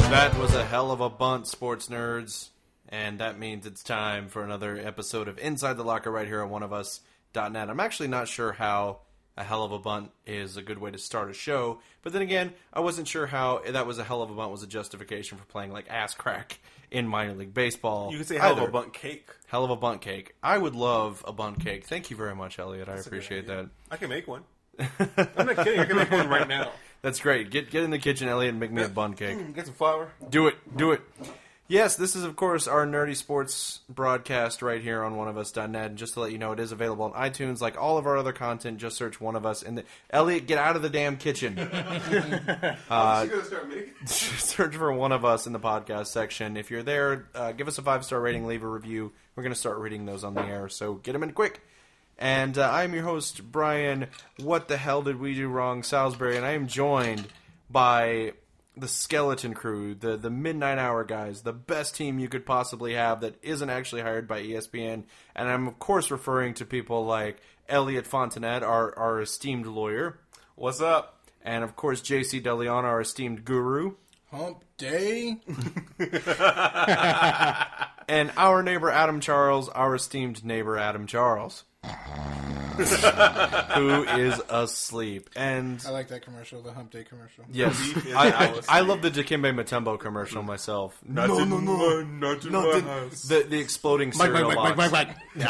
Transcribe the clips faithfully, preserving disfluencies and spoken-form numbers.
That was a hell of a bunt, sports nerds. And that means it's time for another episode of Inside the Locker right here on one of us dot net. I'm actually not sure how a hell of a bunt is a good way to start a show. But then again, I wasn't sure how that was a hell of a bunt was a justification for playing like ass crack in minor league baseball. You can say hell either. of a bunt cake. Hell of a bunt cake. I would love a bunt cake. Thank you very much, Elliot. I That's appreciate that. I can make one. I'm not kidding. I can make one right now. That's great. Get get in the kitchen, Elliot, and make me a bunt cake. Get some flour. Do it. Do it. Yes, this is, of course, our nerdy sports broadcast right here on one of us dot net. And just to let you know, it is available on iTunes. Like all of our other content, just search One of Us. In the Elliot, get out of the damn kitchen. uh, gonna start making? Search for One of Us in the podcast section. If you're there, uh, give us a five-star rating, leave a review. We're going to start reading those on the air, so get them in quick. And uh, I'm your host, Brian. What the hell did we do wrong, Salisbury? And I am joined by the skeleton crew, the the midnight hour guys, the best team you could possibly have that isn't actually hired by E S P N. And I'm, of course, referring to people like Elliot Fontanet, our, our esteemed lawyer. What's up? And, of course, J C DeLeon, our esteemed guru. Hump day. And our neighbor, Adam Charles, our esteemed neighbor, Adam Charles. Who is asleep. And I like that commercial, the Hump Day commercial. yes, I, I, I love the Dikembe Mutombo commercial myself. Not no, in no, no, my, not in no, my the, house. the the exploding Mike, cereal Mike, box. Mike, Mike, Mike, Mike.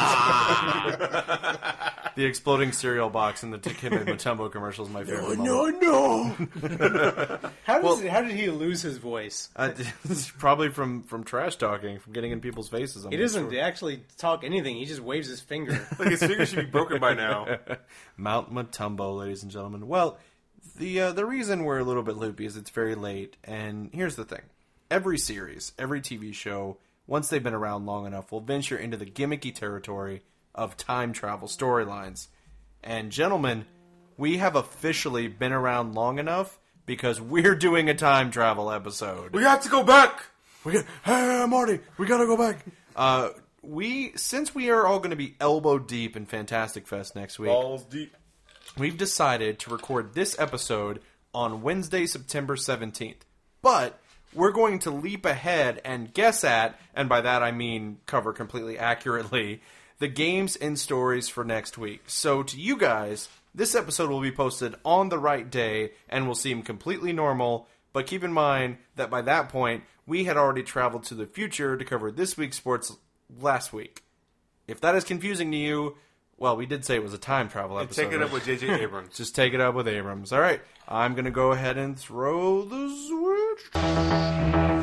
Ah. The exploding cereal box in the Dikembe Mutombo commercial is my favorite. No, moment. no. How, does Well- it, how did he lose his voice? Uh, it's probably from, from trash talking, from getting in people's faces. I'm He not doesn't sure. actually talk anything. He just waves his finger. Like his finger should be broken by now. Mount Mutombo, ladies and gentlemen. Well, the uh, the reason we're a little bit loopy is it's very late, and here's the thing. Every series, every T V show, once they've been around long enough, will venture into the gimmicky territory of time travel storylines. And gentlemen, we have officially been around long enough because we're doing a time travel episode. We have to go back. We got, hey, Marty, we gotta go back. Uh, we since we are all going to be elbow deep in Fantastic Fest next week, Balls deep. we've decided to record this episode on Wednesday, September seventeenth. But we're going to leap ahead and guess at, and by that I mean cover completely accurately, the games and stories for next week. So to you guys, this episode will be posted on the right day and will seem completely normal, but keep in mind that by that point, we had already traveled to the future to cover this week's sports last week. If that is confusing to you, well, we did say it was a time travel And episode. take it up with J J Abrams. Just take it up with Abrams. All right, I'm going to go ahead and throw the switch.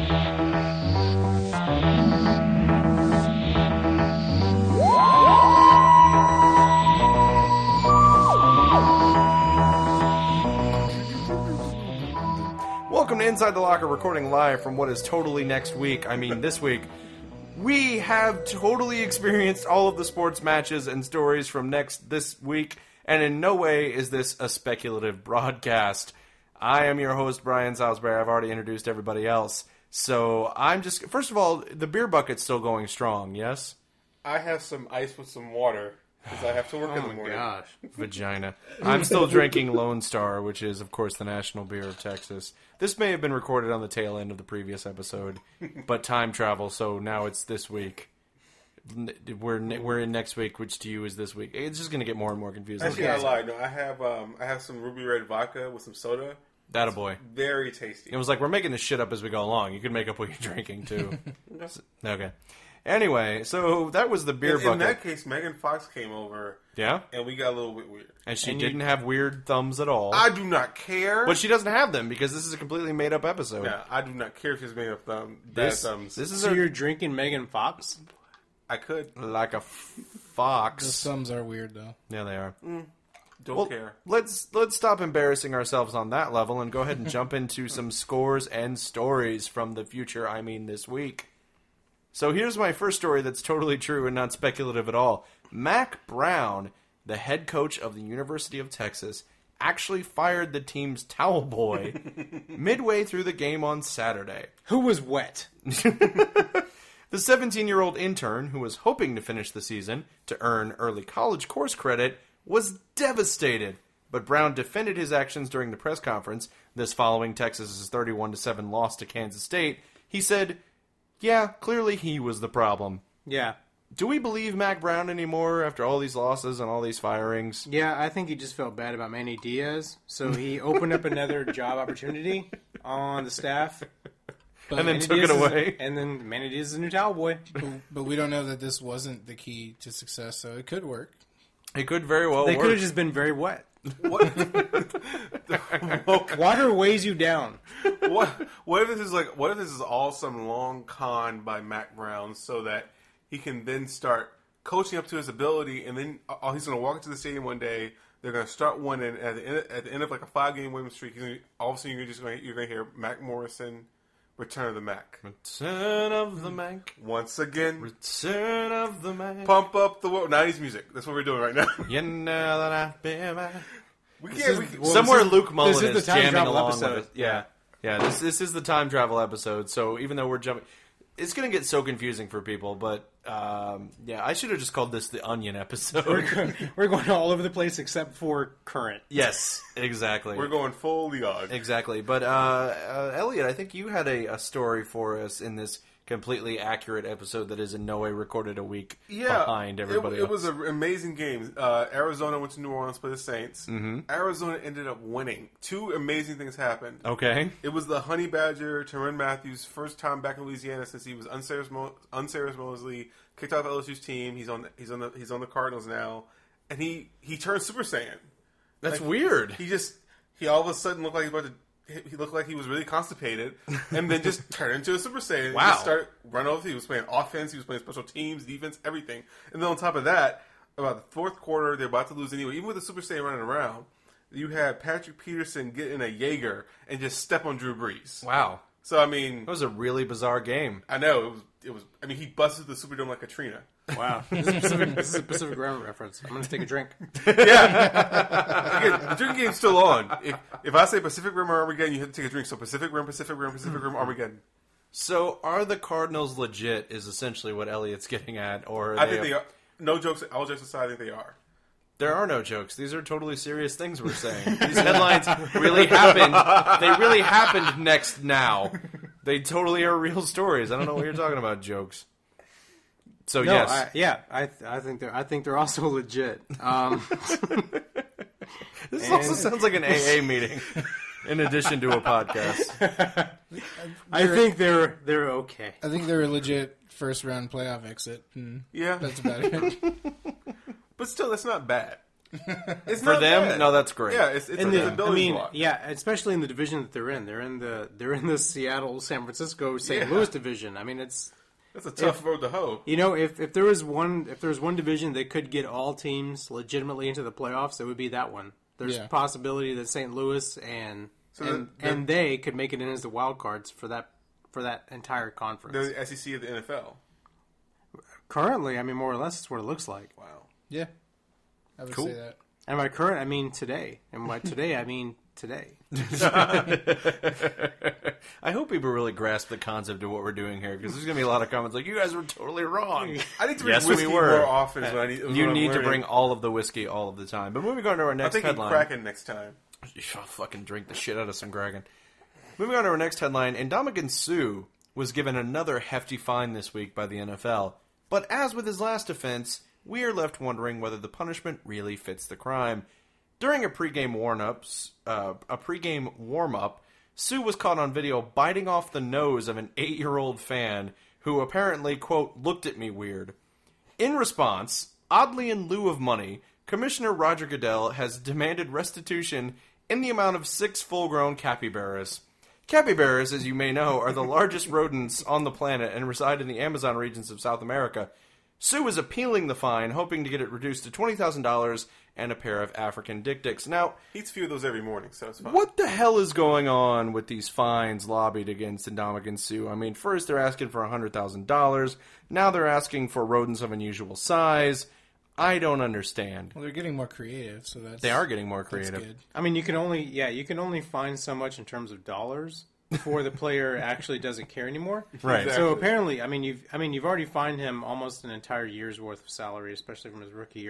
Welcome to Inside the Locker, recording live from what is totally next week. I mean, this week. We have totally experienced all of the sports matches and stories from next this week, and in no way is this a speculative broadcast. I am your host, Brian Salisbury. I've already introduced everybody else. So I'm just... First of all, the beer bucket's still going strong, yes? I have some ice with some water because I have to work in the morning. Gosh. Vagina. I'm still drinking Lone Star, which is, of course, the national beer of Texas. This may have been recorded on the tail end of the previous episode, but time travel, so now it's this week. We're we're in next week, which to you is this week. It's just going to get more and more confusing. Actually, I lied. No, I have um, I have some Ruby Red vodka with some soda. That-a-boy. Very tasty. It was like, we're making this shit up as we go along. You can make up what you're drinking, too. Okay. Anyway, so that was the beer in, bucket. in that case, Megan Fox came over. Yeah? And we got a little bit weird. And she And you- didn't have weird thumbs at all. I do not care. But she doesn't have them because this is a completely made-up episode. Yeah, I do not care if she's made of thumb. Bad This, thumbs. this is So a, you're drinking Megan Fox? I could. like a Those fox. thumbs are weird, though. Yeah, they are. Don't Well, care. let's let's stop embarrassing ourselves on that level and go ahead and jump into some scores and stories from the future, I mean this week. So here's my first story that's totally true and not speculative at all. Mac Brown, the head coach of the University of Texas, actually fired the team's towel boy midway through the game on Saturday. Who was wet? The seventeen-year-old intern, who was hoping to finish the season to earn early college course credit, was devastated but Brown defended his actions during the press conference. This following Texas's thirty-one to seven loss to Kansas State. He said, yeah, clearly he was the problem. Yeah. Do we believe Mac Brown anymore after all these losses and all these firings? Yeah, I think he just felt bad about Manny Diaz, so he opened up another job opportunity on the staff. And then Manny took Diaz it is- away. and then Manny Diaz is the new towel boy. But, but we don't know that this wasn't the key to success, so it could work. It could very well They work. could have just been very wet. What? Water weighs you down. what? What if this is like? What if this is all some long con by Mac Brown, so that he can then start coaching up to his ability, and then uh, he's going to walk into the stadium one day. They're going to start winning at the end. At the end of like a five game winning streak, he's gonna, all of a sudden you're just going you're going to hear Mac Morrison, Return of the Mac, Return of the Mac. once again. Return of the Mac. Pump up the world. nineties music. That's what we're doing right now. You know that I've been back. We This can't. is- we can, well, Somewhere this is- Luke Mullen this is is, the time jamming travel along episode. with it. Yeah, yeah. This this is the time travel episode. So even though we're jumping, it's going to get so confusing for people. But um, yeah, I should have just called this the Onion episode. We're, go- we're going all over the place except for current. Yes, exactly. we're going full Leog. Exactly. But uh, uh, Elliot, I think you had a, a story for us in this completely accurate episode that is in no way recorded a week Yeah, behind it- everybody It, else. was an amazing game. Uh, Arizona went to New Orleans to play the Saints. Mm-hmm. Arizona ended up winning. Two amazing things happened. Okay. It was the Honey Badger, Tyrann Matthews' first time back in Louisiana since he was unceremoniously kicked off L S U's team. He's on. He's on the. He's on the Cardinals now, and he he turned Super Saiyan. That's Like, weird. He just he all of a sudden looked like he was about to. He looked like he was really constipated, and then just turned into a Super Saiyan. Wow. He just started running over. He was playing offense. He was playing special teams, defense, everything. And then on top of that, about the fourth quarter, they're about to lose anyway. Even with the Super Saiyan running around, you had Patrick Peterson get in a Jaeger and just step on Drew Brees. Wow. So I mean, That was a really bizarre game. I know it was. It was. I mean, he busted the Superdome like Katrina. Wow. This is a Pacific, this is a Pacific Rim reference. I'm going to take a drink. Again, the drinking game's still on. If, if I say Pacific Rim or Armageddon, you have to take a drink. So Pacific Rim, Pacific Rim, Pacific Rim, Armageddon. So, are the Cardinals legit? Is essentially what Elliot's getting at, or are I they think they are. No jokes. All jokes aside, I think they are. There are no jokes. These are totally serious things we're saying. These headlines really happened. They really happened next now. They totally are real stories. I don't know what you're talking about, jokes. So No, yes, I, yeah, I th- I think they're I think they're also legit. Um, this also sounds like an A A meeting. In addition to a podcast, I think they're they're okay. I think they're a legit first round playoff exit. And Yeah, that's about it. but still, that's not bad. It's for not them, bad. no, that's great. Yeah, it's, it's And a the, I building mean, block. yeah, especially in the division that they're in. They're in the they're in the Seattle, San Francisco, Saint Yeah. Louis division. I mean, it's That's a tough road to hoe. you know if, if there was one if there was one division that could get all teams legitimately into the playoffs, it would be that one. There's Yeah. a possibility that Saint Louis and So and, the- the- and they could make it in as the wild cards for that for that entire conference. They're the S E C of the N F L. Currently, I mean, more or less, it's what it looks like. Wow. Yeah. I would Cool. say that. And by current, I mean today. And by today, I mean today. I hope people really grasp the concept of what we're doing here, because there's going to be a lot of comments like, you guys were totally wrong. I need to bring Yes, we whiskey were. more often. Is what I need, is You what I'm need to learning. bring all of the whiskey all of the time. But moving on to our I'm next thinking headline. Kraken next time. I'll fucking drink the shit out of some Kraken. Moving on to our next headline, Ndamukong Suh was given another hefty fine this week by the N F L. But as with his last offense, we are left wondering whether the punishment really fits the crime. During a pregame warm-ups, uh, a pregame warm-up, Suh was caught on video biting off the nose of an eight-year-old fan who apparently, quote, looked at me weird. In response, oddly in lieu of money, Commissioner Roger Goodell has demanded restitution in the amount of six full-grown capybaras. Capybaras, as you may know, are the largest rodents on the planet and reside in the Amazon regions of South America. Suh is appealing the fine, hoping to get it reduced to twenty thousand dollars and a pair of African dick dicks. Now, He eats a few of those every morning, so it's fine. what the hell is going on with these fines lobbied against Ndamukong Suh? I mean, first they're asking for one hundred thousand dollars. Now they're asking for rodents of unusual size. I don't understand. Well, they're getting more creative, so that's They are getting more that's creative. good. I mean, you can only, yeah, you can only find so much in terms of dollars before the player actually doesn't care anymore. Right. Exactly. So apparently, I mean, you've, I mean, you've already fined him almost an entire year's worth of salary, especially from his rookie year.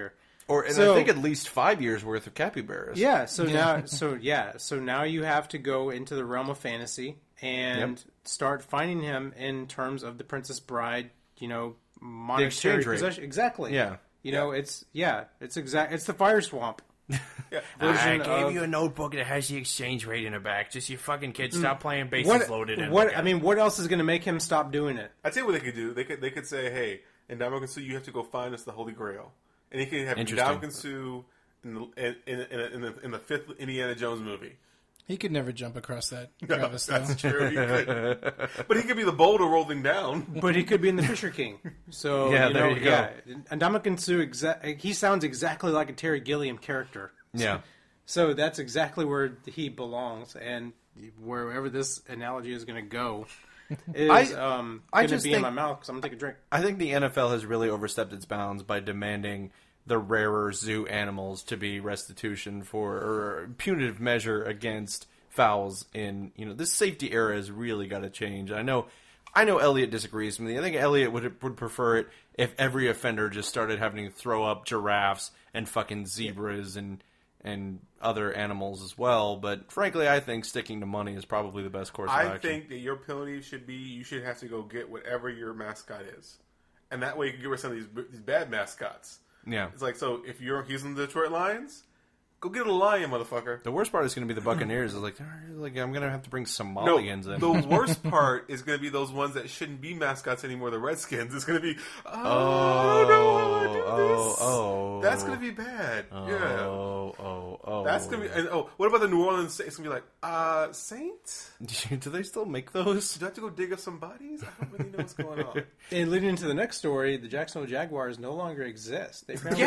Or and So- I think at least five years worth of capybaras. Yeah, so now so yeah, so now you have to go into the realm of fantasy and Yep. start finding him in terms of the Princess Bride, you know, monetary exchange rate. possession. Exactly. Yeah. You know, it's yeah, it's exact it's the Fire Swamp. Yeah. I version gave of- you a notebook that has the exchange rate in the back. Just you fucking kids, stop playing bases What loaded. And what look I at mean, what else is going to make him stop doing it? I'd say what they could do. They could they could say, hey, in Ndamukong Suh, you have to go find us the Holy Grail, and he can have Interesting. Ndamukong Suh in the in, in, in, in the in the fifth Indiana Jones movie. He could never jump across that No, crevice, though. that's true. He could. But he could be the boulder rolling down. But he could be in the Fisher King. So Yeah, you there know, you go. yeah, and Ndamukong Suh exa- he sounds exactly like a Terry Gilliam character. Yeah. So that's exactly where he belongs, and wherever this analogy is going to go is I- um, I going to just be in think- my mouth because I'm going to take a drink. I think the N F L has really overstepped its bounds by demanding the rarer zoo animals to be restitution for or punitive measure against fouls in, you know, this safety era has really got to change. I know I know Elliot disagrees with me. I think Elliot would would prefer it if every offender just started having to throw up giraffes and fucking zebras and and other animals as well, but frankly I think sticking to money is probably the best course of I action. think that your penalty should be you should have to go get whatever your mascot is, and that way you can get rid of some of these these bad mascots. Yeah. It's like, so if you're using the Detroit Lions, go get a lion, motherfucker. The worst part is going to be the Buccaneers. Is like, like I'm going to have to bring No, Somalians in. the worst part is going to be those ones that shouldn't be mascots anymore, the Redskins. It's going to be, oh, Oh, no, I do oh, this. oh. That's going to be bad. yeah. Oh, oh, oh. That's going to be, and oh, what about the New Orleans Saints? It's going to be like, uh, Saints? Do they still make those? Do I have to go dig up some bodies? I don't really know what's going on. And leading into the next story, the Jacksonville Jaguars no longer exist. They apparently,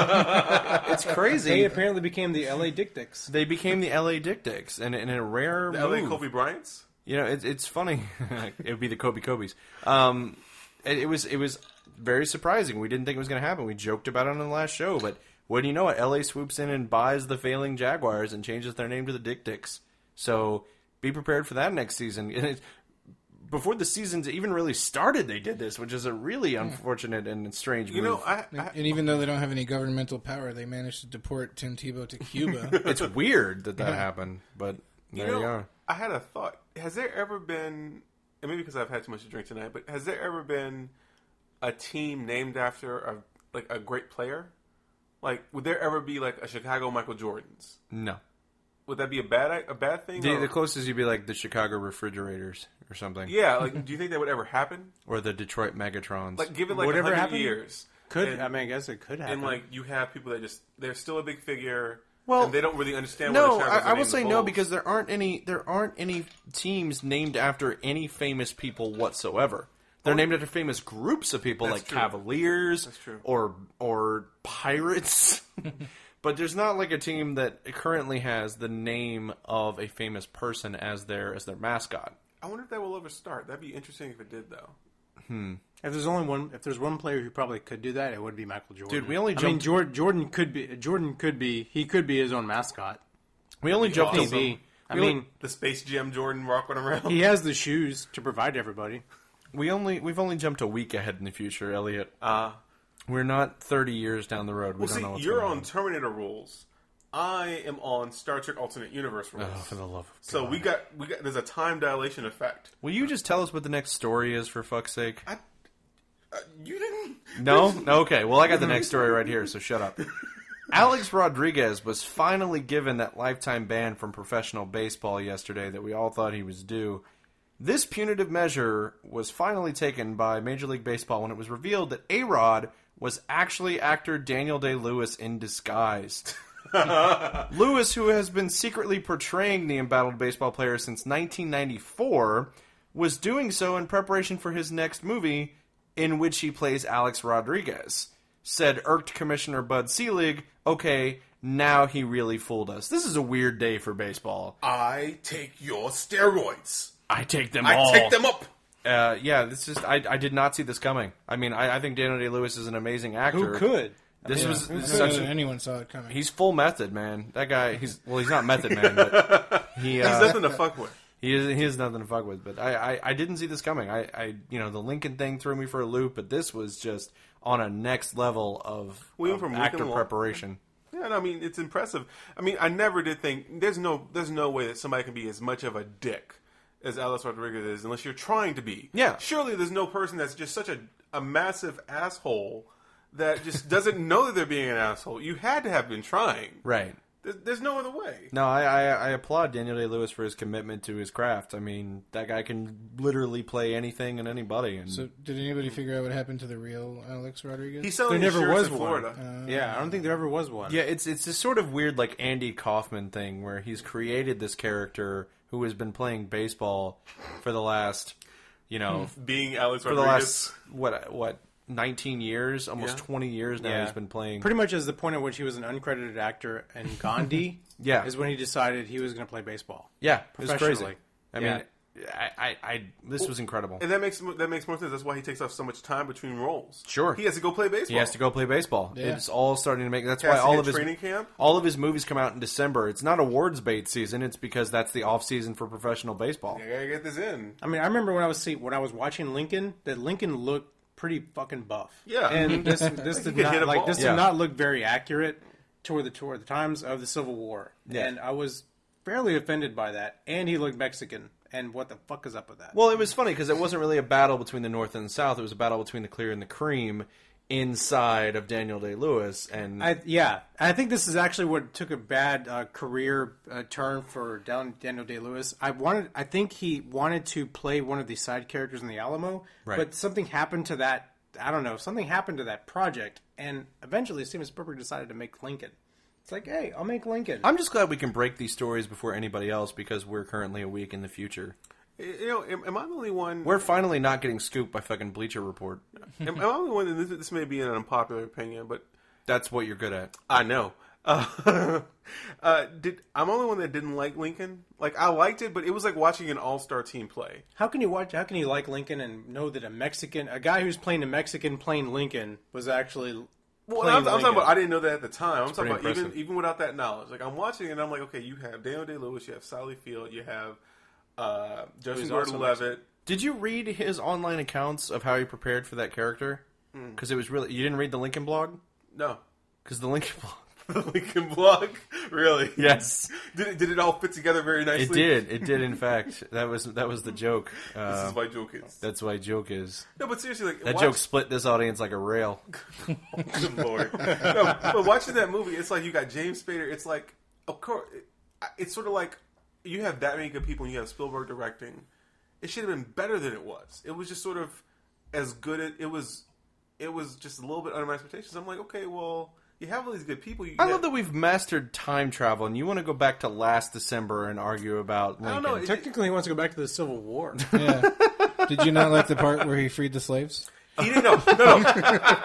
Yeah, it's they crazy. apparently became the L A Dick Dicks. They became the L A Dick Dicks, and in a rare The move. L A Kobe Bryants? You know, it's it's funny. It would be the Kobe Kobe's. Um, it, it was it was very surprising. We didn't think it was going to happen. We joked about it on the last show, but wouldn't you know it? L A swoops in and buys the failing Jaguars and changes their name to the Dick Dicks. So be prepared for that next season. And it's, before the season's even really started, they did this, which is a really unfortunate and strange move. You know, I, I And even though they don't have any governmental power, they managed to deport Tim Tebow to Cuba. it's weird that that happened, but there you you, know, are. I had a thought. Has there ever been, and maybe because I've had too much to drink tonight, but has there ever been a team named after a like a great player? Like, would there ever be like a Chicago Michael Jordan's? No. Would that be a bad a bad thing? The, or- the closest you'd be like the Chicago Refrigerators or something. yeah, like, do you think that would ever happen? Or the Detroit Megatrons. Like, give it like a Whatever hundred happened? years. Could and, I mean? I guess it could happen. and like you have people that just they're still a big figure. Well, and they don't really understand. No, what the I, Chicago's I will named say the no Bulls. because there aren't any there aren't any teams named after any famous people whatsoever. They're named after famous groups of people That's like true. Cavaliers That's true. or or Pirates. But there's not like a team that currently has the name of a famous person as their as their mascot. I wonder if that will ever start. That'd be interesting if it did, though. If there's only one, if there's one player who probably could do that, it would be Michael Jordan. Dude, we only I mean, jumped- Jordan, Jordan could be. Jordan could be. He could be his own mascot. We only jumped awesome. to Maybe. I We only- mean, The Space Jam Jordan rocking around. he has the shoes to provide everybody. we only we've only jumped a week ahead in the future, Elliot. Uh, We're not thirty years down the road. We well, don't see, know what's you're going on Terminator rules. I am on Star Trek Alternate Universe rules. Oh, for the love of so God. we got we got. There's a time dilation effect. Will you just tell us what the next story is, for fuck's sake? I, uh, you didn't. No? Okay, well, I got the next story right here, so shut up. Alex Rodriguez was finally given that lifetime ban from professional baseball yesterday that we all thought he was due. This punitive measure was finally taken by Major League Baseball when it was revealed that A-Rod was actually actor Daniel Day-Lewis in disguise. Lewis, who has been secretly portraying the embattled baseball player since nineteen ninety-four, was doing so in preparation for his next movie, in which he plays Alex Rodriguez. Said irked Commissioner Bud Selig, okay, now he really fooled us. This is a weird day for baseball. I take your steroids. I take them I all. take them up. Uh, yeah, this just I, I did not see this coming. I mean, I, I think Daniel Day-Lewis is an amazing actor. Who could? This Yeah, was who this is could such have a, anyone saw it coming. he's full method, man. That guy, he's well, he's not method man, but he There's uh, nothing to fuck with. He is he is nothing to fuck with. But I, I, I didn't see this coming. I, I you know the Lincoln thing threw me for a loop, but this was just on a next level of, We went of from actor Lincoln Lo- preparation. Yeah, no, I mean it's impressive. I mean, I never did think there's no there's no way that somebody can be as much of a dick as Alex Rodriguez is, unless you're trying to be. Yeah. Surely there's no person that's just such a a massive asshole that just doesn't know that they're being an asshole. You had to have been trying. Right. There's, there's no other way. No, I, I I applaud Daniel Day-Lewis for his commitment to his craft. I mean, that guy can literally play anything and anybody. And So, did anybody figure out what happened to the real Alex Rodriguez? He's selling There never insurance was in one. Florida. Yeah, I don't think there ever was one. yeah, it's it's this sort of weird like Andy Kaufman thing where he's created this character who has been playing baseball for the last, you know, Being Alex for the Rodriguez. last what what nineteen years, almost Yeah. twenty years now. Yeah. He's been playing. Pretty much as the point at which he was an uncredited actor in Gandhi. Yeah. is when he decided he was going to play baseball. Yeah, it was crazy. Professionally. I Yeah. mean, I, I, I this was incredible. And that makes that makes more sense. That's why he takes off so much time between roles. Sure. He has to go play baseball. He has to go play baseball. Yeah. It's all starting to make. That's Has why to all hit of his training camp. all of his movies come out in December. It's not awards bait season. It's because that's the off season for professional baseball. I gotta get this in. I mean, I remember when I was see, when I was watching Lincoln, that Lincoln looked pretty fucking buff. Yeah. and this this did could hit not a like ball. this Yeah. did not look very accurate toward the toward the times of the Civil War. Yeah. And I was fairly offended by that. And he looked Mexican. And what the fuck is up with that? Well, it was funny because it wasn't really a battle between the North and the South. It was a battle between the clear and the cream inside of Daniel Day-Lewis. And I, yeah, I think this is actually what took a bad uh, career uh, turn for Dan- Daniel Day-Lewis. I wanted, I think he wanted to play one of the side characters in the Alamo, Right. but something happened to that. I don't know. Something happened to that project, and eventually Steven Spielberg decided to make Lincoln. It's like, hey, I'll make Lincoln. I'm just glad we can break these stories before anybody else because we're currently a week in the future. You know, am, am I the only one? We're finally not getting scooped by fucking Bleacher Report. am, am I the only one? And this, this may be an unpopular opinion, but That's what you're good at. I know. Uh, uh, did I'm the only one that didn't like Lincoln? Like I liked it, but it was like watching an all-star team play. How can you watch? How can you like Lincoln and know that a Mexican, a guy who's playing a Mexican playing Lincoln, was actually Well, playing I'm, I'm talking Lincoln? about. I didn't know that at the time. I'm talking pretty about even impressive. even without that knowledge. Like I'm watching it, and I'm like, okay, you have Daniel Day-Lewis, you have Sally Field, you have uh, Justin Who's also Gordon-Levitt. Did you read his online accounts of how he prepared for that character? Because it was really you didn't read the Lincoln blog No, because the Lincoln blog. the Lincoln blog. Really? Yes, Did it, did it all fit together very nicely? it did. It did. In fact, that was that was the joke. This Uh, is why joke is. that's why joke is. No, but seriously, like That watch- joke split this audience like a rail. Good lord. No, but watching that movie, it's like you got James Spader. It's like, of course, it, it's sort of like you have that many good people and you have Spielberg directing. It should have been better than it was. It was just sort of as good as it was. It was just a little bit under my expectations. I'm like, okay, well, you have all these good people. You I got- love that we've mastered time travel, and you want to go back to last December and argue about I Lincoln. don't know. It- Technically, he wants to go back to the Civil War. Yeah. Did you not like the part where he freed the slaves? He didn't know. No, no.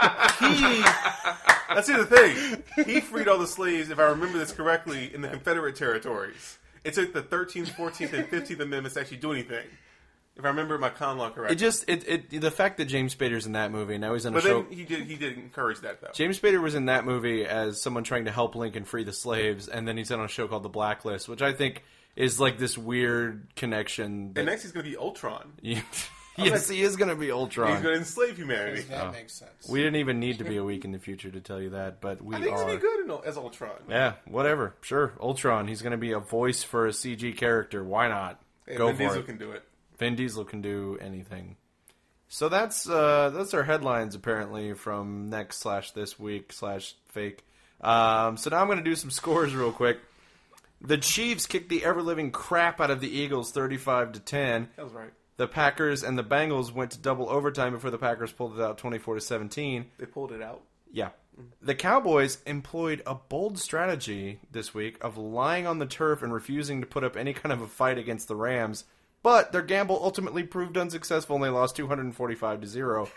He. That's the other thing. He freed all the slaves, if I remember this correctly, in the Confederate territories. It took the thirteenth, fourteenth, and fifteenth Amendments to actually do anything. If I remember my con law correctly. It just it, it the fact that James Spader's in that movie, now he's in a but show. then he did. He did encourage that though. James Spader was in that movie as someone trying to help Lincoln free the slaves, and then he's on a show called The Blacklist, which I think is like this weird connection. That, And next he's going to be Ultron. yes, he is going to be He's Ultron. going to enslave humanity. That makes sense. We didn't even need to be a week in the future to tell you that, but we I think he's are. going to be good in, as Ultron. Yeah, whatever. Sure, Ultron. He's going to be a voice for a C G character. Why not? Hey, Go Vin for Diesel it. can do it. Vin Diesel can do anything. So that's uh, that's our headlines apparently from next slash this week slash fake. Um, so now I'm going to do some scores real quick. The Chiefs kicked the ever living crap out of the Eagles, thirty-five to ten. That was right. The Packers and the Bengals went to double overtime before the Packers pulled it out, twenty-four to seventeen. They pulled it out. Yeah. The Cowboys employed a bold strategy this week of lying on the turf and refusing to put up any kind of a fight against the Rams. But their gamble ultimately proved unsuccessful and they lost two hundred forty-five to zero.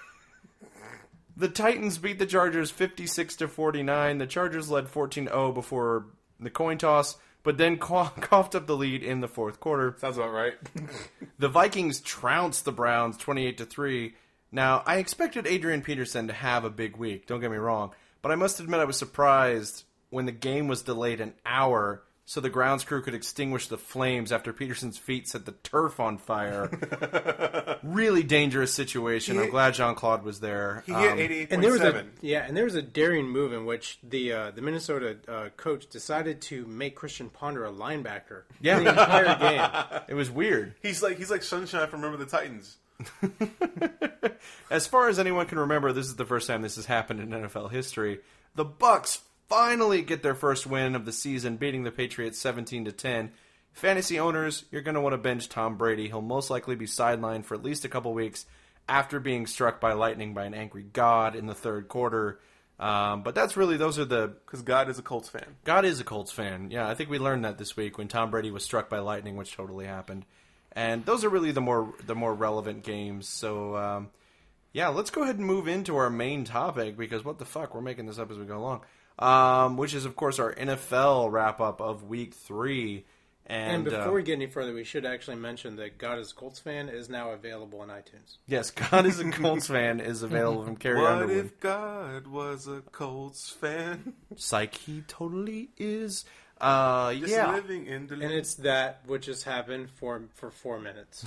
The Titans beat the Chargers fifty-six to forty-nine. The Chargers led fourteen to oh before the coin toss, but then coughed up the lead in the fourth quarter. Sounds about right. The Vikings trounced the Browns twenty-eight to three. Now, I expected Adrian Peterson to have a big week, don't get me wrong, but I must admit I was surprised when the game was delayed an hour so the grounds crew could extinguish the flames after Peterson's feet set the turf on fire. Really dangerous situation. He- I'm glad Jean-Claude was there. He hit Um, eighty-eight And point there was a seven. yeah, and there was a daring move in which the uh, the Minnesota uh, coach decided to make Christian Ponder a linebacker. Yeah. the entire game. It was weird. He's like he's like Sunshine from Remember the Titans. As far as anyone can remember, this is the first time this has happened in N F L history. The Bucks finally get their first win of the season, beating the Patriots seventeen to ten. Fantasy owners, you're going to want to bench Tom Brady. He'll most likely be sidelined for at least a couple weeks after being struck by lightning by an angry god in the third quarter. Um, but that's really, those are the... Because God is a Colts fan. God is a Colts fan. Yeah, I think we learned that this week when Tom Brady was struck by lightning, which totally happened. And those are really the more the more relevant games. So, um, yeah, let's go ahead and move into our main topic, because what the fuck, we're making this up as we go along. Um, which is, of course, our N F L wrap-up of Week three. And, And before uh, we get any further, we should actually mention that God is a Colts fan is now available on iTunes. yes, God is a Colts fan is available from Carrie What Underwood. if God was a Colts fan? Psych, he totally is. Uh, Just yeah. living in the And it's that which has happened for for four minutes.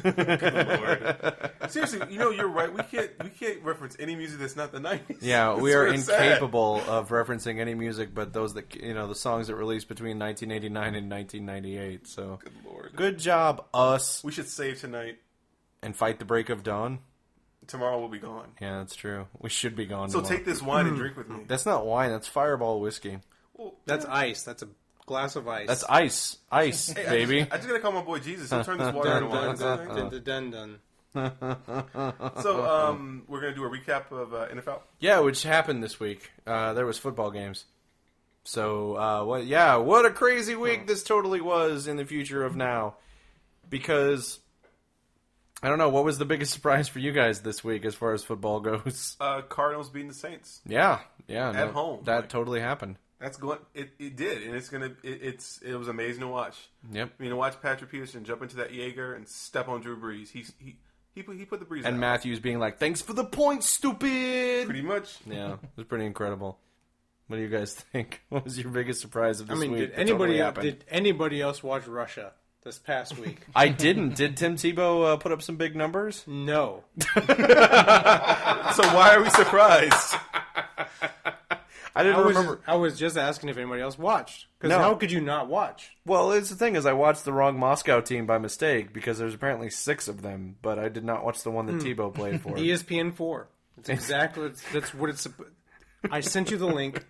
Lord. Seriously, you know you're right. We can't we can't reference any music that's not the nineties. Yeah, we It's are sort of sad. incapable of referencing any music but those that, you know, the songs that released between nineteen eighty-nine and nineteen ninety-eight. So, Good Lord. good job, us, We should save tonight. and fight the break of dawn. Tomorrow we'll be gone. Yeah, that's true. We should be gone. So tomorrow. take this wine and drink with me. That's not wine. That's Fireball whiskey. Well, That's ice. That's a glass of ice. That's ice, ice, hey, I baby. just, I just gotta call my boy Jesus. He'll turn this water into dun, wine. dun, Is that dun, dun, dun, dun. right? So um, we're gonna do a recap of uh, N F L. Yeah, which happened this week. Uh, there was football games. So, uh, what? Yeah, what a crazy week this totally was in the future of now. Because I don't know, what was the biggest surprise for you guys this week as far as football goes? Uh, Cardinals beating the Saints. Yeah, yeah, At home, that like- totally happened. That's going. It, it did, and it's gonna. It, it's it was amazing to watch. Yep. I mean, to watch Patrick Peterson jump into that Jaeger and step on Drew Brees. He he he put he put the Brees And out. Matthews being like, "Thanks for the point, stupid." Pretty much. Yeah, it was pretty incredible. What do you guys think? What was your biggest surprise of I this mean, week? did that anybody totally else, happened? did anybody else watch Russia this past week? I didn't. Did Tim Tebow uh, put up some big numbers? No. So why are we surprised? I didn't I was, remember. I was just asking if anybody else watched. Because No. how could you not watch? Well, it's the thing is, I watched the wrong Moscow team by mistake because there's apparently six of them, but I did not watch the one that Tebow played for. E S P N four. That's exactly that's what it's. I sent you the link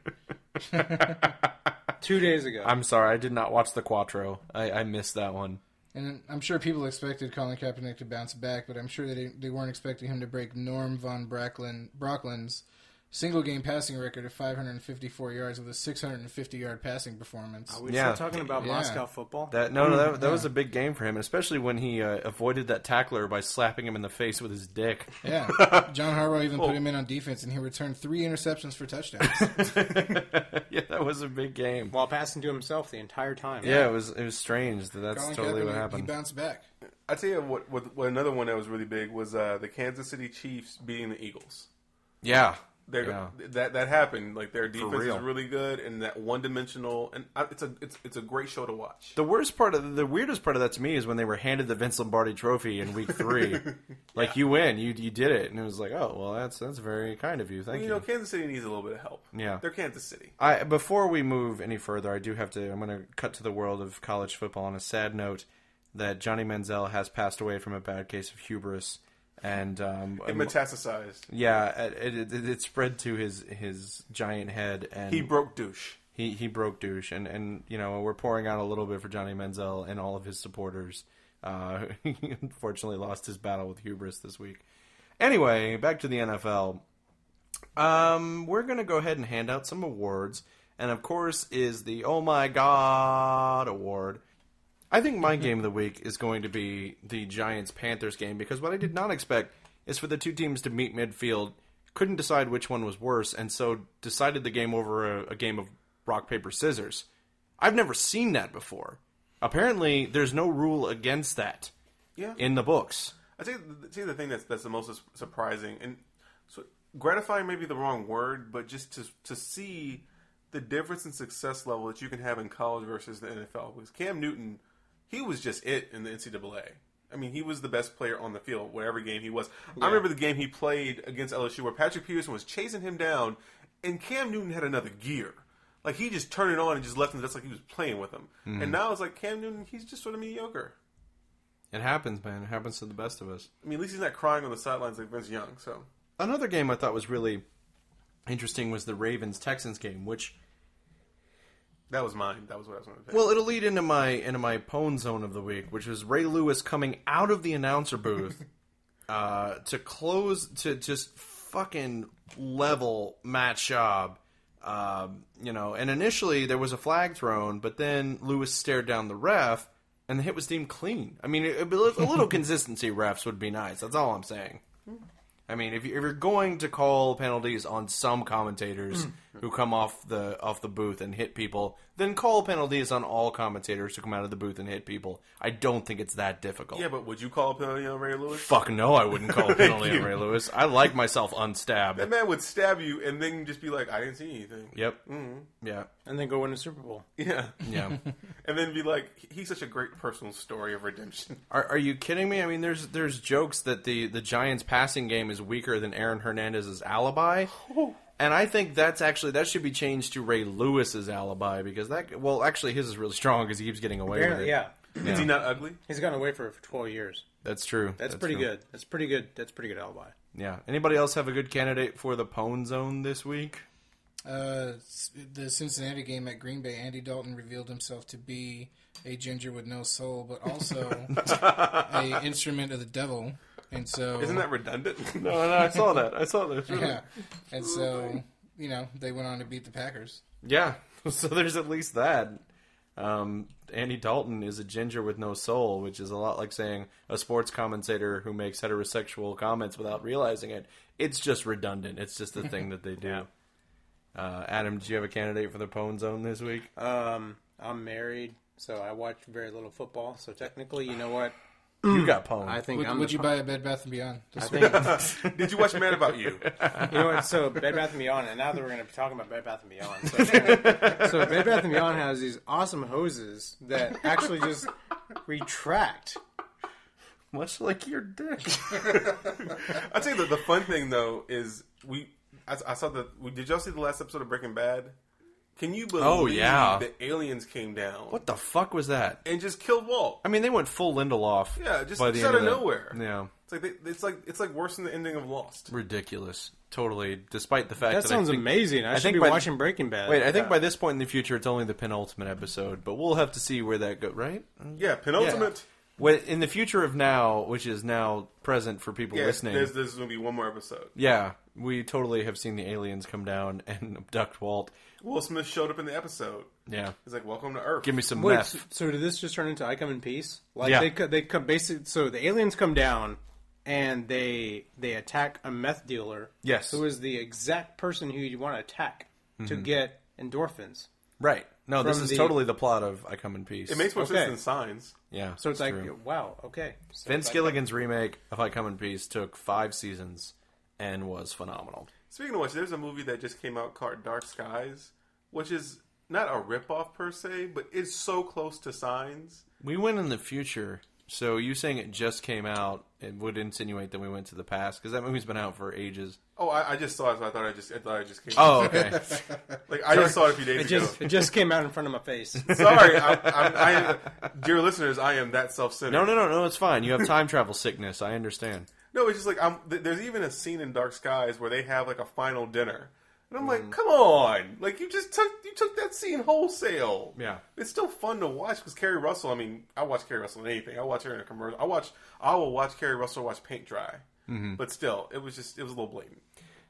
two days ago. I'm sorry, I did not watch the Quattro. I, I missed that one. And I'm sure people expected Colin Kaepernick to bounce back, but I'm sure they didn't, they weren't expecting him to break Norm von Brocklin, Brocklin's single-game passing record of five hundred fifty-four yards with a six hundred fifty-yard passing performance. Are we Yeah. still talking about Yeah. Moscow football? That no, no, that, that was a big game for him, especially when he uh, avoided that tackler by slapping him in the face with his dick. Yeah, John Harbaugh even put him in on defense, and he returned three interceptions for touchdowns. Yeah, that was a big game. While passing to himself the entire time. Yeah, it was it was strange that that's Colin totally what Kaepernick, happened. He bounced back. I tell you what, what, what. Another one that was really big was uh, the Kansas City Chiefs beating the Eagles. Yeah, They're, yeah. That that happened. Like their defense is real. really good, and that one dimensional. And I, it's a it's it's a great show to watch. The worst part of the weirdest part of that to me is when they were handed the Vince Lombardi Trophy in Week Three. Like you win, you you did it, and it was like, oh well, that's that's very kind of you. Thank you you. know, Kansas City needs a little bit of help. Yeah. They're Kansas City. I before we move any further, I do have to. I'm going to cut to the world of college football on a sad note that Johnny Manziel has passed away from a bad case of hubris, and um, It metastasized. yeah, it, it, it, it spread to his his giant head, and He broke douche. he he broke douche, and and you know we're pouring out a little bit for Johnny Manziel and all of his supporters. Uh, he unfortunately lost his battle with hubris this week. Anyway, back to the N F L. Um, we're gonna go ahead and hand out some awards, and of course is the Oh My God award. I think my game of the week is going to be the Giants-Panthers game, because what I did not expect is for the two teams to meet midfield, couldn't decide which one was worse, and so decided the game over a, a game of rock, paper, scissors. I've never seen that before. Apparently, there's no rule against that Yeah. in the books. I think see the thing that's that's the most su- surprising and so gratifying may be the wrong word, but just to to see the difference in success level that you can have in college versus the N F L. Because Cam Newton, he was just it in the N C double A. I mean, he was the best player on the field, whatever game he was. Yeah. I remember the game he played against L S U where Patrick Peterson was chasing him down, and Cam Newton had another gear. Like, he just turned it on and just left him just like he was playing with him. Mm-hmm. And now it's like, Cam Newton, he's just sort of mediocre. It happens, man. It happens to the best of us. I mean, at least he's not crying on the sidelines like Vince Young, so. Another game I thought was really interesting was the Ravens-Texans game, which... That was mine. That was what I was going to pick. Well, it'll lead into my into my Pwn Zone of the week, which was Ray Lewis coming out of the announcer booth uh, to close, to just fucking level Matt Schaub. Um, you know, and initially there was a flag thrown, but then Lewis stared down the ref, and the hit was deemed clean. I mean, a, a little consistency, refs, would be nice. That's all I'm saying. I mean, if you're going to call penalties on some commentators who come off the off the booth and hit people, then call penalties on all commentators who come out of the booth and hit people. I don't think it's that difficult. Yeah, but would you call a penalty on Ray Lewis? Fuck no, I wouldn't call a penalty on Ray Lewis. I like myself unstabbed. That man would stab you and then just be like, I didn't see anything. Yep. Mm-hmm. Yeah. And then go win a Super Bowl. Yeah. Yeah. And then be like, he's such a great personal story of redemption. Are, are you kidding me? I mean, there's there's jokes that the, the Giants' passing game is weaker than Aaron Hernandez's alibi. And I think that's actually, that should be changed to Ray Lewis's alibi because that, well, actually his is really strong because he keeps getting away Apparently, with it. Yeah. yeah. Is he not ugly? He's gotten away for it for twelve years. That's true. That's, that's pretty true. good. That's pretty good. That's pretty good alibi. Yeah. Anybody else have a good candidate for the Pwn Zone this week? Uh, the Cincinnati game at Green Bay, Andy Dalton revealed himself to be a ginger with no soul, but also a instrument of the devil. And so, isn't that redundant? no, no, I saw that. I saw that. Really... Yeah, and so you know they went on to beat the Packers. Yeah, so there's at least that. Um, Andy Dalton is a ginger with no soul, which is a lot like saying a sports commentator who makes heterosexual comments without realizing it. It's just redundant. It's just a thing that they do. Yeah. Uh, Adam, do you have a candidate for the Pwn Zone this week? Um, I'm married, so I watch very little football. So technically, you know what? You got pwned. I think Would, I'm would the you pwn- buy a Bed Bath and Beyond? I think Did you watch Mad About You? You know what? So Bed Bath and Beyond, and now that we're going to be talking about Bed Bath and Beyond, so, so Bed Bath and Beyond has these awesome hoses that actually just retract. Much like your dick. I'll tell you the, the fun thing though is we. I, I saw the. Did y'all see the last episode of Breaking Bad? Can you believe Oh, yeah. the aliens came down What the fuck was that? and just killed Walt? I mean, they went full Lindelof. Yeah, just, by the just end out of that. nowhere. Yeah, It's like they, it's like it's like worse than the ending of Lost. ridiculous. Totally. Despite the fact that, That sounds I think, amazing. I, I should think be by- watching Breaking Bad. Wait, I think Yeah. by this point in the future, it's only the penultimate episode, but we'll have to see where that goes. Right? Yeah, penultimate. When, in the future of now, which is now present for people Yeah, listening. there's there's going to be one more episode. Yeah, we totally have seen the aliens come down and abduct Walt. Will Smith showed up in the episode. Yeah, He's like, "Welcome to Earth." give me some Wait, meth. so, so did this just turn into I Come in Peace? Like Yeah. they co- they come basically. So the aliens come down and they they attack a meth dealer. Yes. who is the exact person who you want to attack to get endorphins. Right. No, this From is the- totally the plot of I Come in Peace. It makes more Okay. sense than Signs. yeah. So it's like, true. wow, okay. So Vince it's like- Gilligan's remake of I Come in Peace took five seasons and was phenomenal. Speaking of which, there's a movie that just came out called Dark Skies, which is not a ripoff per se, but it's so close to Signs. We went in the future, so you saying it just came out, it would insinuate that we went to the past because that movie's been out for ages. Oh, I, I just saw it, so I thought I just I thought I just came. Oh, okay. like I just saw it a few days It just ago. it just came out in front of my face. Sorry, I, I, I, dear listeners, I am that self-centered. no, no, no, no. It's fine. You have time travel sickness. I understand. No, it's just like I'm, th- there's even a scene in Dark Skies where they have like a final dinner, and I'm Mm. like, come on, like you just took you took that scene wholesale. Yeah. It's still fun to watch because Carrie Russell. I mean, I watch Carrie Russell in anything. I watch her in a commercial. I watch. I will watch Carrie Russell watch paint dry. Mm-hmm. But still, it was just it was a little blatant.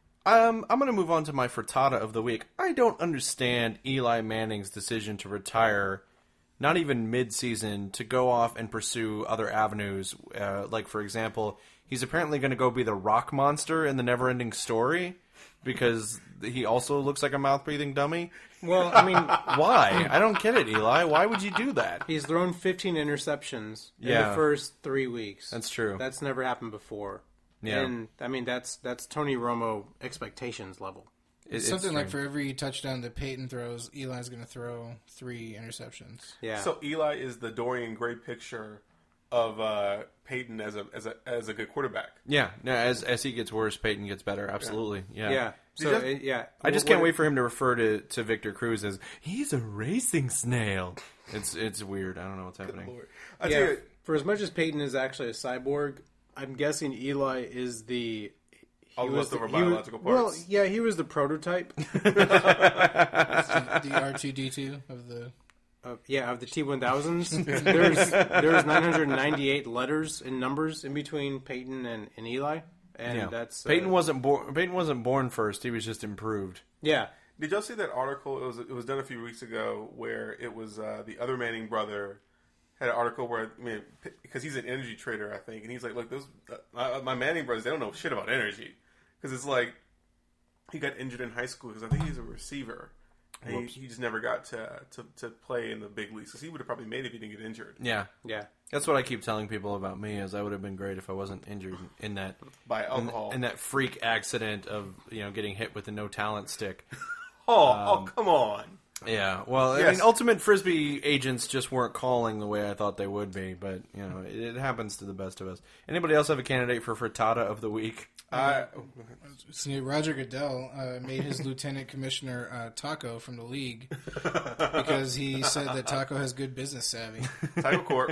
Um, I'm going to move on to my frittata of the week. I don't understand Eli Manning's decision to retire, not even mid-season, to go off and pursue other avenues. Uh, like, for example, he's apparently going to go be the rock monster in the Neverending Story because he also looks like a mouth-breathing dummy. Well, I mean, Why? I don't get it, Eli. Why would you do that? he's thrown fifteen interceptions in Yeah. the first three weeks. That's true. That's never happened before. Yeah. And I mean that's that's Tony Romo expectations level. It, Something it's like strange. for every touchdown that Peyton throws, Eli's going to throw three interceptions. Yeah. So Eli is the Dorian Gray picture of uh, Peyton as a as a as a good quarterback. Yeah, no, as as he gets worse, Peyton gets better. Absolutely. Yeah. yeah. So Did you- it- yeah. I just What- can't wait for him to refer to, to Victor Cruz as he's a racing snail. It's it's weird. I don't know what's happening. I Yeah. tell you, For as much as Peyton is actually a cyborg, I'm guessing Eli is the. He All the was the, leftover he was- biological Well, parts. yeah, he was the prototype. The R two D two of the. Of, yeah, of the T one thousands, there's there's nine hundred ninety-eight letters and numbers in between Peyton and, and Eli, and Yeah. that's uh, Peyton wasn't born. Peyton wasn't born first. He was just improved. yeah, did y'all see that article? It was it was done a few weeks ago where it was uh, the other Manning brother had an article where I mean because he's an energy trader, I think, and he's like, look, those uh, my Manning brothers, they don't know shit about energy because it's like he got injured in high school because I think he's a receiver. And he, he just never got to, to, to play in the big leagues because he would have probably made it if he didn't get injured Yeah, yeah. that's what I keep telling people about me. Is I would have been great if I wasn't injured in that by in, alcohol. in that freak accident of you know getting hit with the no talent stick. oh, Um, oh, come on! Yeah, well, I Yes. mean, ultimate frisbee agents just weren't calling the way I thought they would be, but you know, it, it happens to the best of us. Anybody else have a candidate for frittata of the week? I, See, Roger Goodell uh, made his lieutenant commissioner uh, Taco from the league because he said that Taco has good business savvy. Title Corp.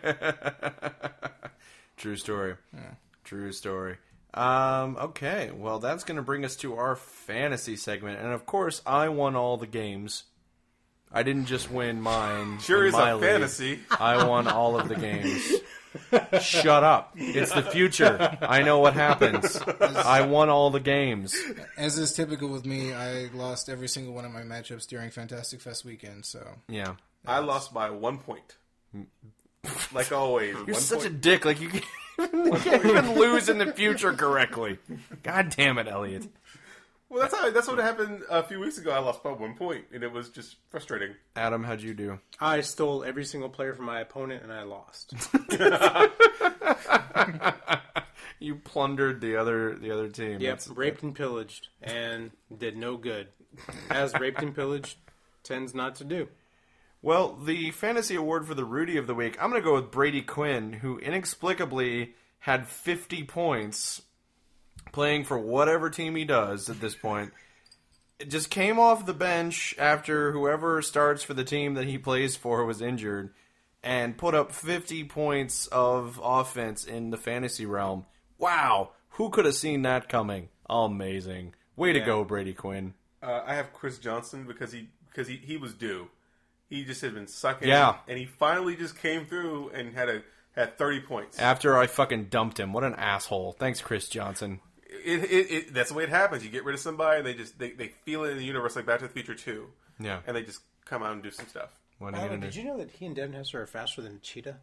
True story. True story. Um, okay, well, that's going to bring us to our fantasy segment, and of course, I won all the games. I didn't just win mine. Sure in is my a league. fantasy. I won all of the games. Shut up. It's the future. I know what happens. I won all the games. As is typical with me, I lost every single one of my matchups during Fantastic Fest weekend. So Yeah. I lost by one point. Like always. You're one such point. a dick. Like, you can't, you can't even lose in the future correctly. God damn it, Elliot. Well, that's how. That's what happened a few weeks ago. I lost by one point, and it was just frustrating. Adam, how'd you do? I stole every single player from my opponent, and I lost. You plundered the other the other team. Yep, That's- raped and pillaged, and did no good. As raped and pillaged tends not to do. Well, the fantasy award for the Rudy of the week, I'm going to go with Brady Quinn, who inexplicably had fifty points playing for whatever team he does at this point. It just came off the bench after whoever starts for the team that he plays for was injured and put up fifty points of offense in the fantasy realm. Wow, who could have seen that coming? Amazing. Way to Yeah. go, Brady Quinn. Uh, I have Chris Johnson because he because he, he was due. He just had been sucking. Yeah. and he finally just came through and had a had thirty points. After I fucking dumped him. What an asshole. Thanks, Chris Johnson. It, it, it, that's the way it happens. You get rid of somebody, and they just they, they feel it in the universe like Back to the Future two. Yeah. And they just come out and do some stuff. What are you Oh, gonna did do? you know that he and Devin Hester are faster than Cheetah?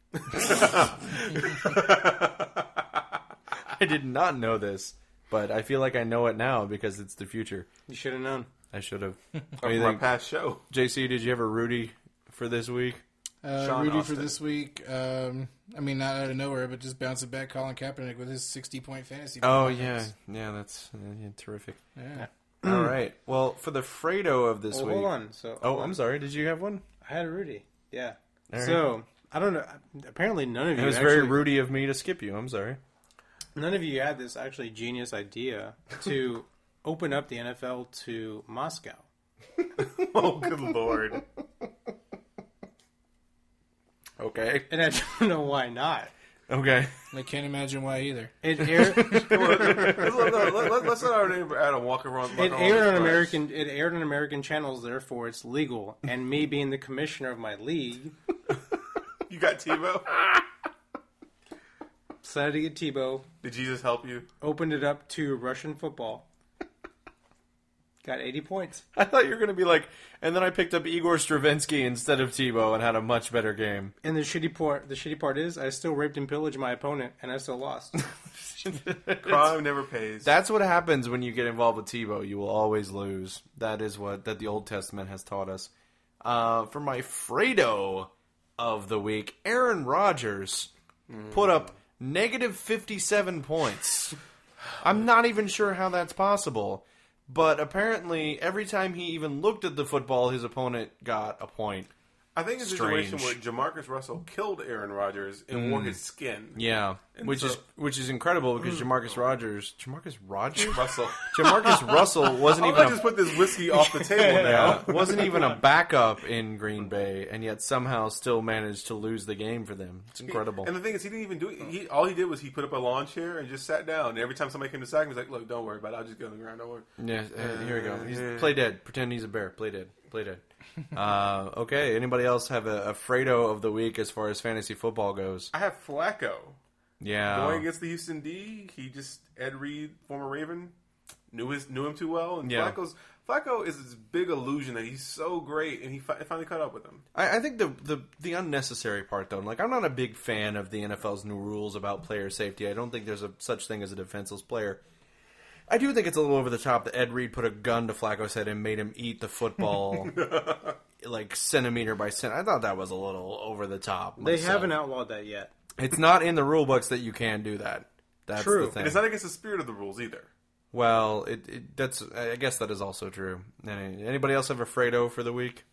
I did not know this, but I feel like I know it now because it's the future. You should have known. I should have. What do From you my think? past show. J C, did you have a Rudy for this week? uh, Sean Rudy Austin. for this week. Um, I mean, not out of nowhere, but just bouncing back. Colin Kaepernick with his sixty-point fantasy. Oh, performance. yeah. Yeah, that's uh, yeah, terrific. Yeah. All right. Well, for the Fredo of this Well, week. hold on. So, Oh, hold on. I'm sorry. Did you have one? I had a Rudy. Yeah. All right. So I don't know. Apparently, none of It you. was actually, very Rudy of me to skip you. I'm sorry. None of you had this actually genius idea to open up the N F L to Moscow. Oh, good lord! Okay. And I don't know why not. Okay. I can't imagine why either. It aired. let's, let, let, let's let our neighbor Adam walk around. It aired on American. It aired on American channels. Therefore, it's legal. And me being the commissioner of my league, You got TiVo. decided to get Tebow. Did Jesus help you? Opened it up to Russian football. Got eighty points. I thought you were going to be like, and then I picked up Igor Stravinsky instead of Tebow and had a much better game. And the shitty part, the shitty part is, I still raped and pillaged my opponent, and I still lost. Crime never pays. That's what happens when you get involved with Tebow. You will always lose. That is what that the Old Testament has taught us. Uh, for my Fredo of the week, Aaron Rodgers put up negative fifty-seven points. I'm not even sure how that's possible. but apparently every time he even looked at the football, his opponent got a point. I think it's a Strange. situation where Jamarcus Russell killed Aaron Rodgers and wore his skin. Yeah, And which so- is which is incredible because Jamarcus Rogers, Jamarcus Rogers, Russell. Jamarcus Russell wasn't I'll even a, just put this whiskey off the table now. yeah, wasn't even a backup in Green Bay, and yet somehow still managed to lose the game for them. It's incredible. And the thing is, he didn't even do it. He, all he did was he put up a lawn chair and just sat down. And every time somebody came to sack him, he's like, look, don't worry about it. I'll just get on the ground. Don't worry. Yeah, uh, here we go. He's play dead. Pretend he's a bear. Play dead. Play dead. Uh, okay. Anybody else have a, a Fredo of the week as far as fantasy football goes? I have Flacco. Yeah. Going against the Houston D, he just, Ed Reed, former Raven, knew his knew him too well. And Yeah. Flacco's, Flacco is this big illusion that he's so great, and he fi- finally caught up with him. I, I think the, the the unnecessary part, though, like I'm not a big fan of the N F L's new rules about player safety. I don't think there's a such thing as a defenseless player. I do think it's a little over the top that Ed Reed put a gun to Flacco's head and made him eat the football like centimeter by centimeter. I thought that was a little over the top. They myself. haven't outlawed that yet. It's not in the rule books that you can do that. That's True. the thing. And it's not against the spirit of the rules either. Well, it, it that's I guess that is also true. Any- Anybody else have a Fredo for the week?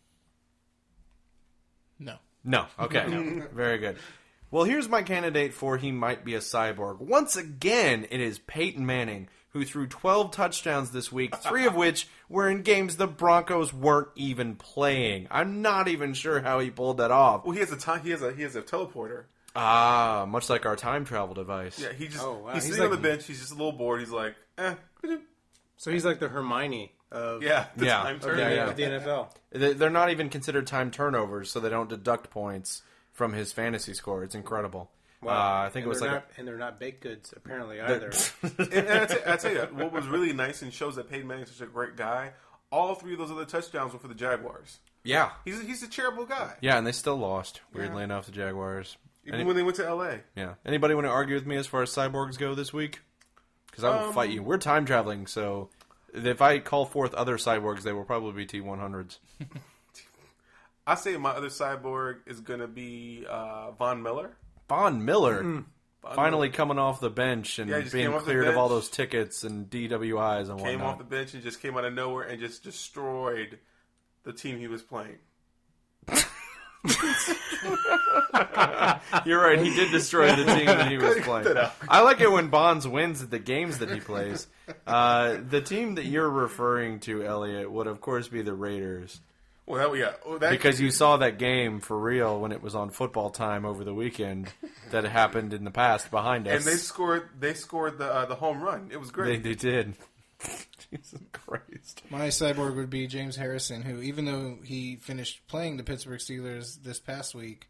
No. No. Okay. Very good. Well, here's my candidate for he might be a cyborg. Once again, it is Peyton Manning, who threw twelve touchdowns this week, three of which were in games the Broncos weren't even playing. I'm not even sure how he pulled that off. Well, he has a time. He has a he has a teleporter. Ah, much like our time travel device. Yeah, he just Oh, wow. he's, He's sitting on like- the bench. He's just a little bored. He's like, eh, So he's like the Hermione of, yeah, the Yeah. time Okay, turner. yeah, yeah. of the N F L. They- They're not even considered time turnovers, so they don't deduct points from his fantasy score. It's incredible. Uh, I think and it was they're like not, and they're not baked goods apparently a, either. and, and I, t- I tell you, what was really nice and shows that Peyton Manning's such a great guy. All three of those other touchdowns were for the Jaguars. yeah, He's a, he's a charitable guy. yeah, and they still lost. Weirdly enough, the Jaguars. Even Any- when they went to L A. Yeah. Anybody want to argue with me as far as cyborgs go this week? Because I will Um, fight you. We're time traveling, so if I call forth other cyborgs, they will probably be T one hundreds. I say my other cyborg is going to be uh, Von Miller. Von Miller Von finally Miller coming off the bench and Yeah, he just being came off the cleared of all bench. those tickets and D W Is and came whatnot. off the bench and just came out of nowhere and just destroyed the team he was playing. You're right. He did destroy the team that he was playing. I like it when Bonds wins at the games that he plays. Uh, the team that you're referring to, Elliot, would of course be the Raiders. Well, that, yeah, well, that, Because you saw that game for real when it was on Football Time over the weekend that happened in the past behind us. and they scored. They scored the uh, the home run. It was They, great. they did. Jesus Christ. My cyborg would be James Harrison, who, even though he finished playing the Pittsburgh Steelers this past week,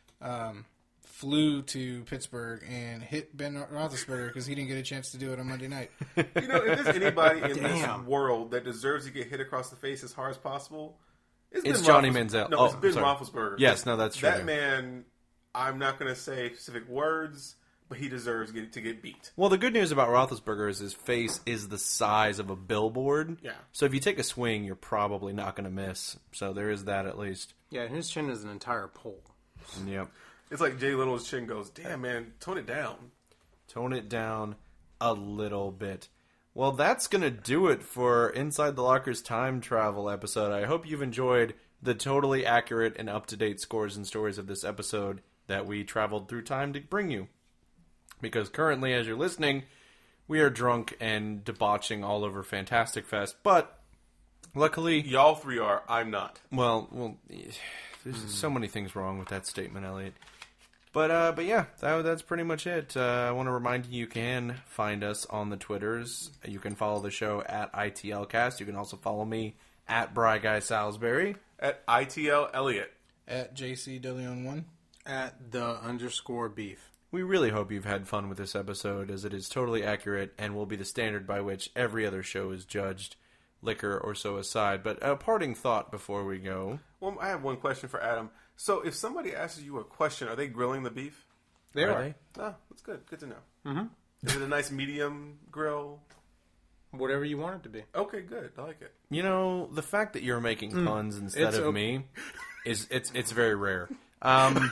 um, flew to Pittsburgh and hit Ben Roethlisberger because he didn't get a chance to do it on Monday night. You know, if there's anybody in this Damn. world that deserves to get hit across the face as hard as possible, it's, It's Ben Johnny Roethlis- Manziel. No, Oh, it's Ben sorry. Roethlisberger. Yes, no, that's true. That man, I'm not going to say specific words, but he deserves get, to get beat. Well, the good news about Roethlisberger is his face is the size of a billboard. Yeah. So if you take a swing, you're probably not going to miss. So there is that at least. Yeah, and his chin is an entire pole. Yep. It's like Jay Little's chin goes, damn, man, tone it down. Tone it down a little bit. Well, that's going to do it for Inside the Locker's time travel episode. I hope you've enjoyed the totally accurate and up-to-date scores and stories of this episode that we traveled through time to bring you. Because currently, as you're listening, we are drunk and debauching all over Fantastic Fest. But luckily, Y'all three are. I'm not. well, well, there's so many things wrong with that statement, Elliot. But uh, but yeah, that, that's pretty much it. Uh, I want to remind you, you can find us on the Twitters. You can follow the show at I T L Cast. You can also follow me at Bry Guy Salisbury. At I T L Elliott. At J C Deleon one. At the underscore beef. We really hope you've had fun with this episode, as it is totally accurate and will be the standard by which every other show is judged, liquor or so aside. But a parting thought before we go. Well, I have one question for Adam. So if somebody asks you a question, are they grilling the beef? They Are are. they? Oh, that's good. Good to know. Mm-hmm. Is it a nice medium grill? Whatever you want it to be. Okay, good. I like it. You know, the fact that you're making puns instead It's of o- me is it's it's very rare. Um,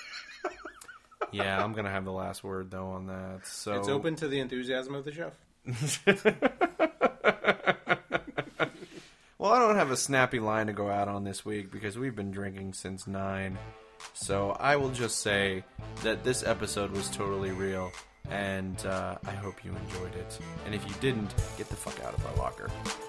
yeah, I'm gonna have the last word though on that. So It's open to the enthusiasm of the chef. Well, I don't have a snappy line to go out on this week because we've been drinking since nine. So I will just say that this episode was totally real, and uh, I hope you enjoyed it. And if you didn't, get the fuck out of our locker.